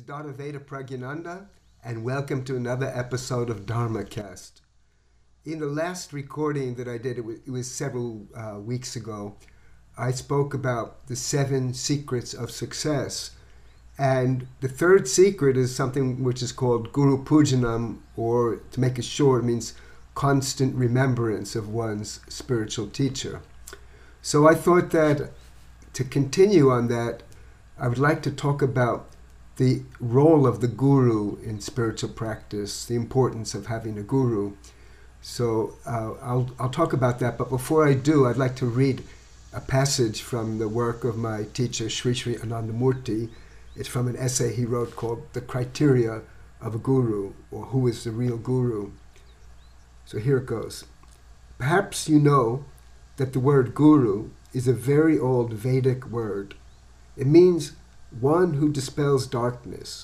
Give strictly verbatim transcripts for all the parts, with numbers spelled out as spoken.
Dharaveda Pragyananda, and welcome to another episode of DharmaCast. In the last recording that I did, it was, it was several uh, weeks ago, I spoke about the seven secrets of success. And the third secret is something which is called Guru Pujanam, or to make it short, it means constant remembrance of one's spiritual teacher. So I thought that to continue on that, I would like to talk about the role of the guru in spiritual practice, the importance of having a guru. So uh, I'll, I'll talk about that, but before I do, I'd like to read a passage from the work of my teacher, Sri Sri Anandamurti. It's from an essay he wrote called The Criteria of a Guru, or Who is the Real Guru? So here it goes. Perhaps you know that the word guru is a very old Vedic word. It means one who dispels darkness.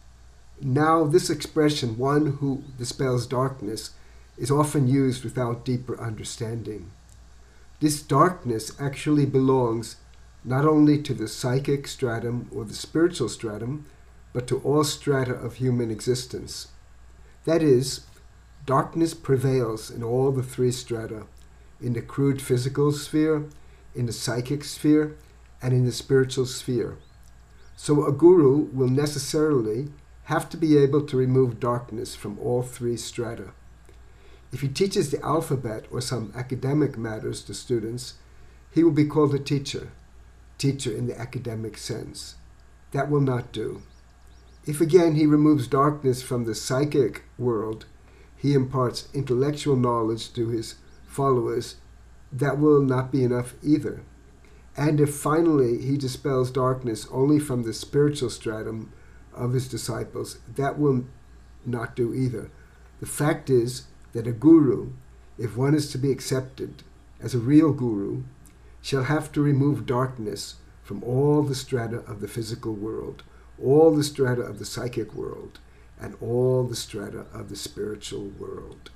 Now, this expression, one who dispels darkness, is often used without deeper understanding. This darkness actually belongs not only to the psychic stratum or the spiritual stratum, but to all strata of human existence. That is, darkness prevails in all the three strata, in the crude physical sphere, in the psychic sphere, and in the spiritual sphere. So a guru will necessarily have to be able to remove darkness from all three strata. If he teaches the alphabet or some academic matters to students, he will be called a teacher, teacher in the academic sense. That will not do. If again he removes darkness from the psychic world, he imparts intellectual knowledge to his followers, that will not be enough either. And if finally he dispels darkness only from the spiritual stratum of his disciples, that will not do either. The fact is that a guru, if one is to be accepted as a real guru, shall have to remove darkness from all the strata of the physical world, all the strata of the psychic world, and all the strata of the spiritual world.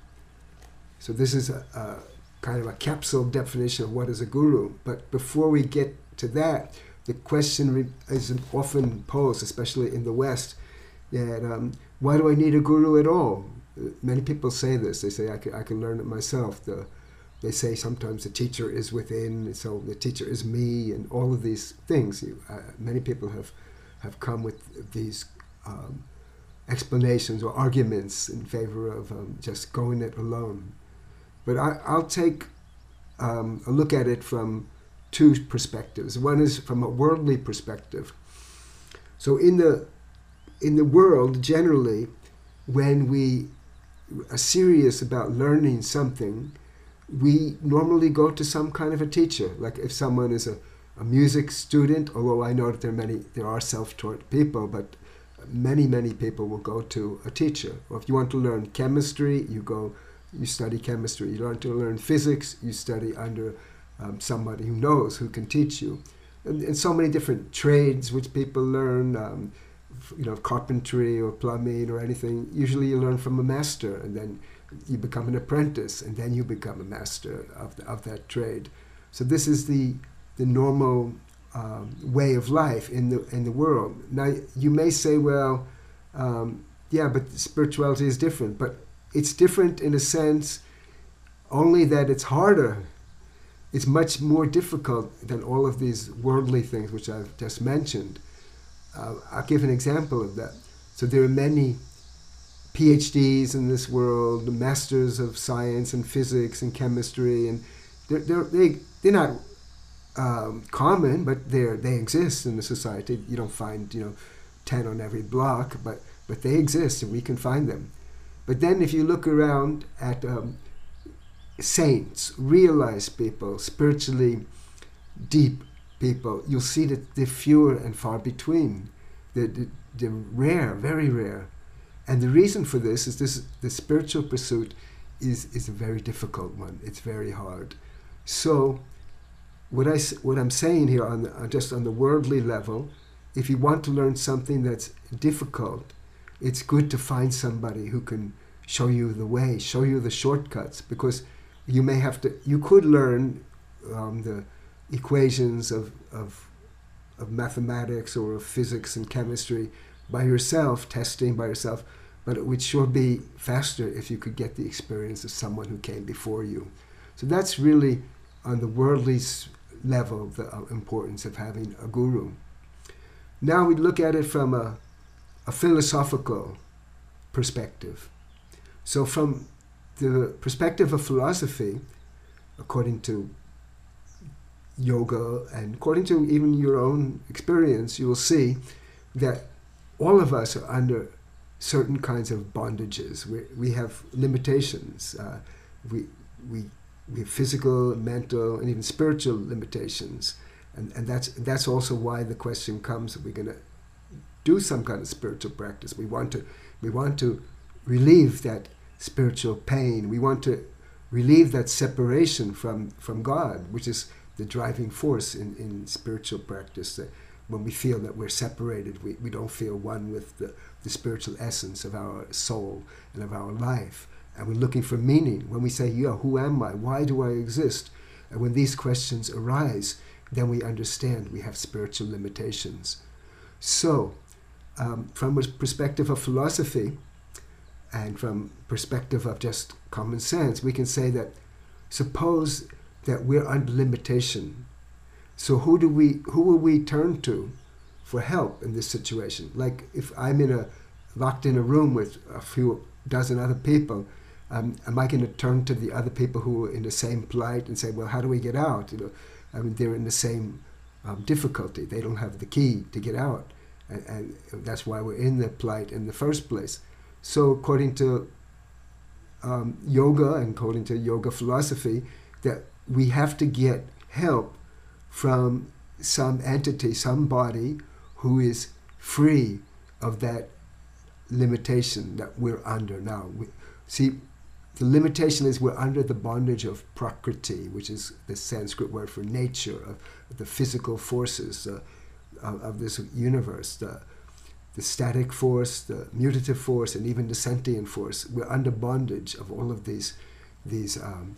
So this is a, a kind of a capsule definition of what is a guru. But before we get to that, the question re- is often posed, especially in the West, that um, why do I need a guru at all? Many people say this. They say, I can, I can learn it myself. The, they say sometimes the teacher is within, so the teacher is me, and all of these things. You, uh, many people have, have come with these um, explanations or arguments in favor of um, just going it alone. But I, I'll take um, a look at it from two perspectives. One is from a worldly perspective. So in the in the world, generally, when we are serious about learning something, we normally go to some kind of a teacher. Like if someone is a, a music student, although I know that there are many, there are self-taught people, but many, many people will go to a teacher. Or if you want to learn chemistry, you go You study chemistry. You learn to learn physics. You study under um, somebody who knows, who can teach you. And, and so many different trades which people learn, um, you know, carpentry or plumbing or anything. Usually you learn from a master, and then you become an apprentice, and then you become a master of, the, of that trade. So this is the the normal um, way of life in the in the world. Now you may say, well, um, yeah, but spirituality is different. But it's different in a sense only that it's harder. It's much more difficult than all of these worldly things which I've just mentioned. Uh, I'll give an example of that. So there are many P H Ds in this world, masters of science and physics and chemistry, and they're, they're, they, they're not um, common, but they're, they exist in the society. You don't find, you know, ten on every block, but, but they exist and we can find them. But then if you look around at um, saints, realized people, spiritually deep people, you'll see that they're fewer and far between. They're, they're rare, very rare. And the reason for this is this: the spiritual pursuit is, is a very difficult one. It's very hard. So what, I, what I'm saying here, on the, just on the worldly level, if you want to learn something that's difficult, it's good to find somebody who can show you the way, show you the shortcuts, because you may have to, you could learn um, the equations of, of, of mathematics or of physics and chemistry by yourself, testing by yourself, but it would sure be faster if you could get the experience of someone who came before you. So that's really, on the worldly level, the importance of having a guru. Now we look at it from a, a philosophical perspective. So from the perspective of philosophy, according to yoga and according to even your own experience, you will see that all of us are under certain kinds of bondages. We, we have limitations. Uh, we, we, we have physical, mental, and even spiritual limitations. And, and that's, that's also why the question comes, are we going to do some kind of spiritual practice? We want to, we want to relieve that spiritual pain. We want to relieve that separation from, from God, which is the driving force in, in spiritual practice. That when we feel that we're separated, we, we don't feel one with the, the spiritual essence of our soul and of our life. And we're looking for meaning. When we say, yeah, who am I? Why do I exist? And when these questions arise, then we understand we have spiritual limitations. So, um, from a perspective of philosophy, and from perspective of just common sense, we can say that suppose that we're under limitation. So who do we, who will we turn to for help in this situation? Like if I'm in a locked in a room with a few dozen other people, um, am I going to turn to the other people who are in the same plight and say, well, how do we get out? You know, I mean, they're in the same um, difficulty. They don't have the key to get out, and, and that's why we're in the plight in the first place. So according to um, yoga and according to yoga philosophy, that we have to get help from some entity, somebody who is free of that limitation that we're under now. We, see, the limitation is we're under the bondage of prakriti, which is the Sanskrit word for nature, of the physical forces uh, of, of this universe. The, the static force, the mutative force, and even the sentient force. We're under bondage of all of these these um,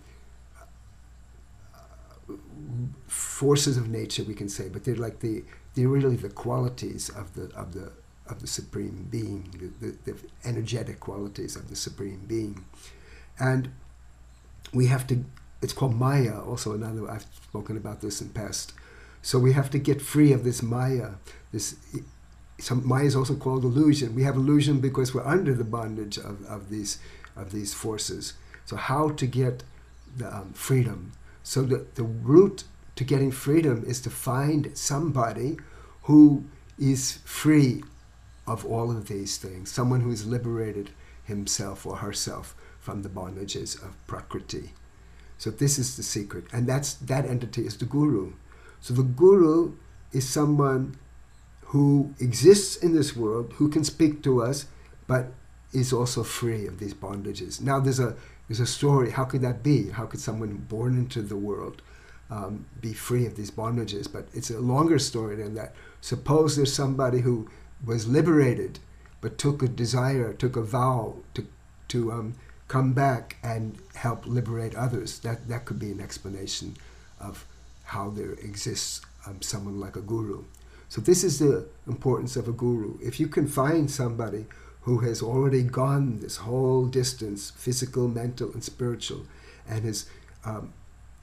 forces of nature, we can say, but they're like the they're really the qualities of the of the of the Supreme Being, the, the, the energetic qualities of the Supreme Being, and we have to. It's called Maya. Also, another I've spoken about this in past. So we have to get free of this Maya. This. Some, Maya is also called illusion. We have illusion because we're under the bondage of, of these of these forces. So how to get the um, freedom? So the, the route to getting freedom is to find somebody who is free of all of these things, someone who has liberated himself or herself from the bondages of Prakriti. So this is the secret, and that's that entity is the guru. So the guru is someone who exists in this world, who can speak to us, but is also free of these bondages. Now there's a there's a story. How could that be? How could someone born into the world um, be free of these bondages? But it's a longer story than that. Suppose there's somebody who was liberated, but took a desire, took a vow to to um, come back and help liberate others. That that could be an explanation of how there exists um, someone like a guru. So this is the importance of a guru. If you can find somebody who has already gone this whole distance, physical, mental, and spiritual, and has um,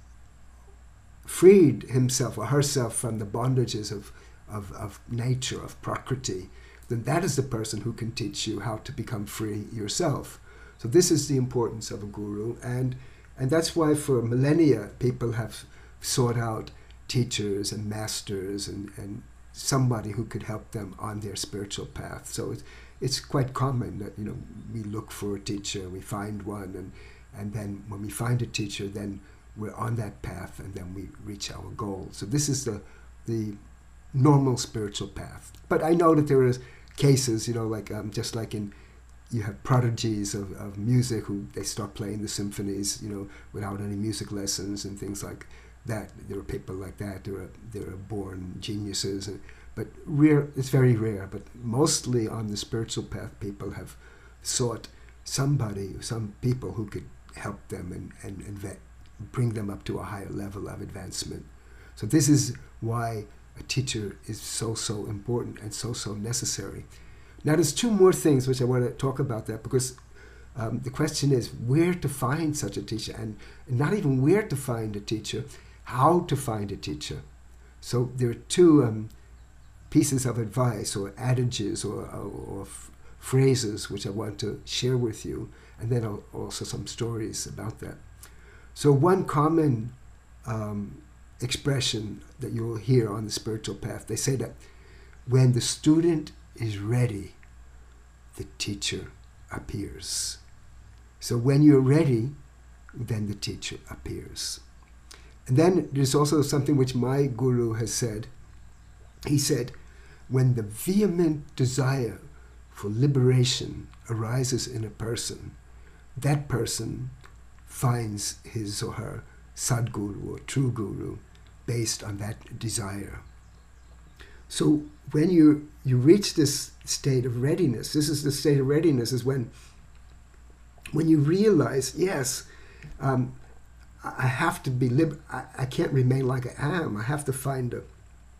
freed himself or herself from the bondages of, of, of nature, of Prakriti, then that is the person who can teach you how to become free yourself. So this is the importance of a guru, and, and that's why for millennia people have sought out teachers and masters and, and somebody who could help them on their spiritual path. So it's, it's quite common that, you know, we look for a teacher, we find one, and, and then when we find a teacher, then we're on that path, and then we reach our goal. So this is the the normal spiritual path. But I know that there are cases, you know, like um, just like in, you have prodigies of, of music who they start playing the symphonies, you know, without any music lessons and things like that. There are people like that. There are there are born geniuses, and, but rare. It's very rare. But mostly on the spiritual path, people have sought somebody, some people who could help them and and, and vet, bring them up to a higher level of advancement. So this is why a teacher is so so important and so so necessary. Now, there's two more things which I want to talk about that, because um, the question is where to find such a teacher, and not even where to find a teacher, how to find a teacher. So there are two um, pieces of advice or adages or, or, or f- phrases which I want to share with you, and then I'll, also some stories about that. So one common um, expression that you'll hear on the spiritual path, they say that when the student is ready, the teacher appears. So when you're ready, then the teacher appears. And then there's also something which my guru has said. He said, when the vehement desire for liberation arises in a person, that person finds his or her Sadguru or true guru based on that desire. So when you, you reach this state of readiness, this is the state of readiness, is when, when you realize, yes, um, I have to be lib- I, I can't remain like I am. I have to find the,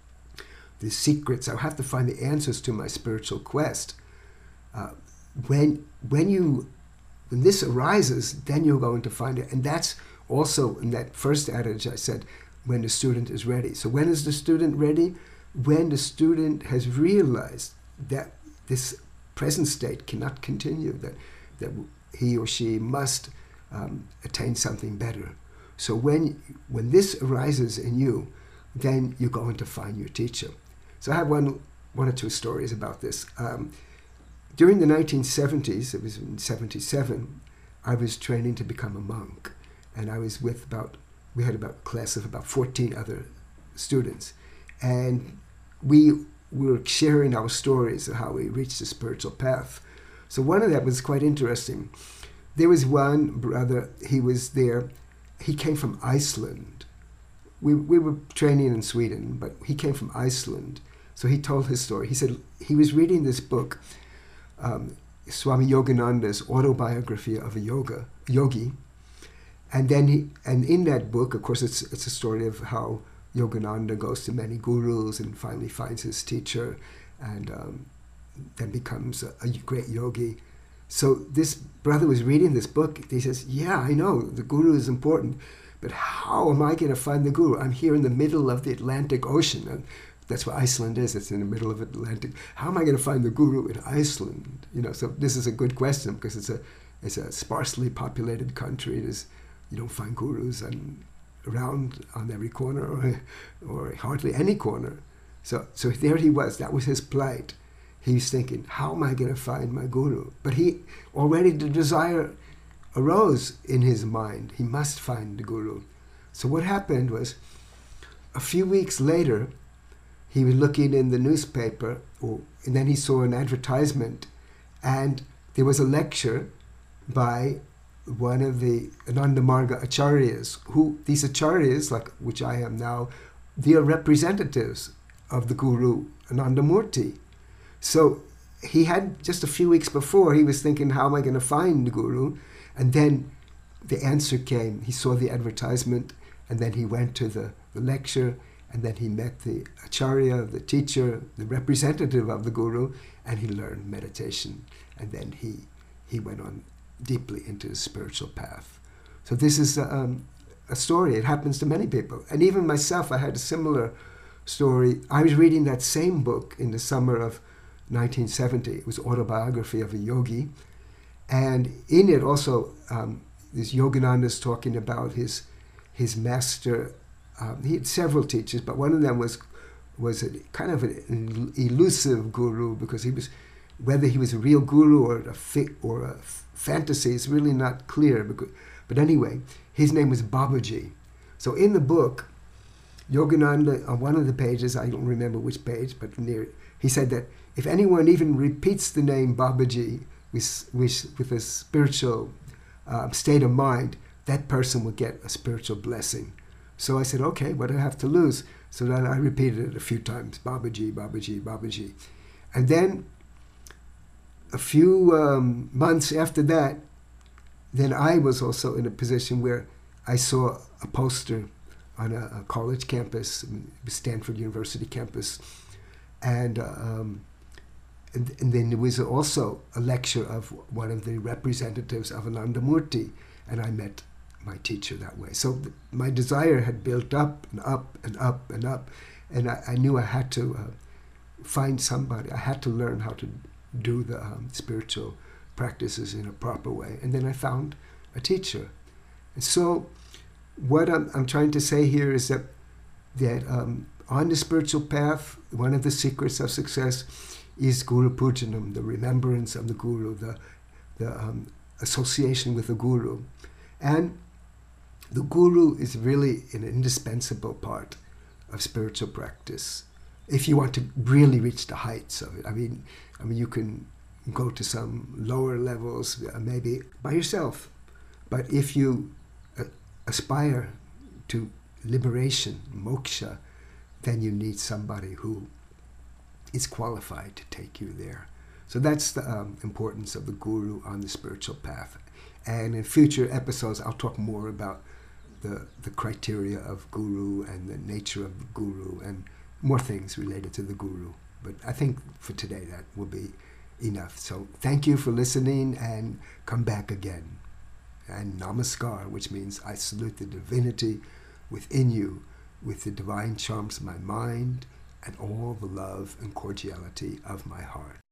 the secrets. I have to find the answers to my spiritual quest. Uh, when when you when this arises, then you're going to find it. And that's also in that first adage I said, when the student is ready. So when is the student ready? When the student has realized that this present state cannot continue, that, that he or she must um, attain something better. So when, when this arises in you, then you're going to find your teacher. So I have one, one or two stories about this. Um, during the nineteen seventies, it was in seventy-seven, I was training to become a monk. And I was with about, we had about a class of about fourteen other students. And we were sharing our stories of how we reached the spiritual path. So one of that was quite interesting. There was one brother, he was there, he came from Iceland. We, we were training in Sweden, but he came from Iceland. So he told his story. He said he was reading this book, um, Swami Yogananda's Autobiography of a Yoga Yogi. And then he, and in that book, of course, it's it's a story of how Yogananda goes to many gurus and finally finds his teacher, and um, then becomes a, a great yogi. So this brother was reading this book. He says, "Yeah, I know the guru is important, but how am I going to find the guru? I'm here in the middle of the Atlantic Ocean, and that's where Iceland is. It's in the middle of the Atlantic. How am I going to find the guru in Iceland? You know." So this is a good question, because it's a it's a sparsely populated country. There's You don't find gurus and around on every corner, or, or hardly any corner. So, so there he was. That was his plight. He was thinking, how am I going to find my guru? But he already, the desire arose in his mind. He must find the guru. So what happened was, a few weeks later, he was looking in the newspaper, or, and then he saw an advertisement, and there was a lecture by one of the Anandamarga Acharyas, who, these Acharyas, like which I am now, they are representatives of the Guru Anandamurti. So he had, just a few weeks before, he was thinking, how am I going to find the Guru? And then the answer came. He saw the advertisement, and then he went to the, the lecture, and then he met the Acharya, the teacher, the representative of the Guru, and he learned meditation. And then he, he went on deeply into the spiritual path. So this is a, um, a story. It happens to many people. And even myself, I had a similar story. I was reading that same book in the summer of nineteen seventy. It was Autobiography of a Yogi. And in it also, um, this Yogananda is talking about his his master. Um, he had several teachers, but one of them was was a kind of an elusive guru, because he was, whether he was a real guru or a fi- or a f- fantasy is really not clear. Because, but anyway, his name was Babaji. So in the book, Yogananda, on one of the pages, I don't remember which page, but near it, he said that if anyone even repeats the name Babaji with, with, with a spiritual uh, state of mind, that person will get a spiritual blessing. So I said, okay, what do I have to lose? So then I repeated it a few times, Babaji, Babaji, Babaji. And then a few um, months after that, then I was also in a position where I saw a poster on a, a college campus, Stanford University campus, and uh, um, And, and then there was also a lecture of one of the representatives of Anandamurti, and I met my teacher that way. So th- my desire had built up and up and up and up, and I, I knew I had to uh, find somebody. I had to learn how to do the um, spiritual practices in a proper way. And then I found a teacher. And so what I'm, I'm trying to say here is that, that um, on the spiritual path, one of the secrets of success is Guru Pujanam, the remembrance of the Guru, the, the um, association with the Guru. And the Guru is really an indispensable part of spiritual practice if you want to really reach the heights of it. I mean, I mean, you can go to some lower levels, uh, maybe by yourself. But if you uh, aspire to liberation, moksha, then you need somebody who is qualified to take you there. So that's the um, importance of the Guru on the spiritual path. And in future episodes, I'll talk more about the, the criteria of Guru and the nature of the Guru and more things related to the Guru. But I think for today that will be enough. So thank you for listening, and come back again. And Namaskar, which means I salute the divinity within you with the divine charms of my mind and all the love and cordiality of my heart.